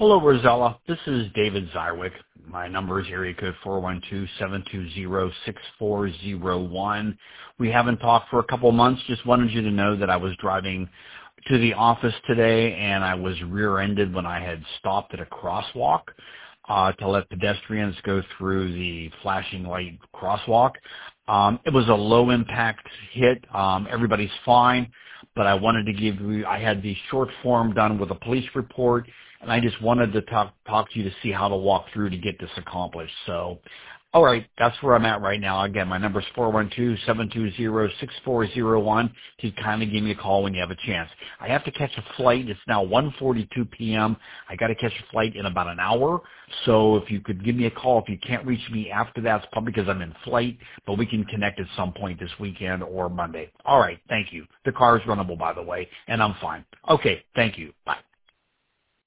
Hello, Rosella. This is David Zywick. My number is area code 412-720-6401. We haven't talked for a couple of months. Just wanted you to know that I was driving to the office today and I was rear-ended when I had stopped at a crosswalk to let pedestrians go through the flashing light crosswalk. It was a low-impact hit. Everybody's fine, but I wanted to give you, I had the short form done with a police report, and I just wanted to talk to you to see how to walk through to get this accomplished. So, all right, that's where I'm at right now. Again, my number is 412-720-6401. To kind of give me a call when you have a chance. I have to catch a flight. It's now 1:42 p.m. I got to catch a flight in about an hour. So if you could give me a call, if you can't reach me after that, it's probably because I'm in flight, but we can connect at some point this weekend or Monday. All right, thank you. The car is runnable, by the way, and I'm fine. Okay, thank you. Bye.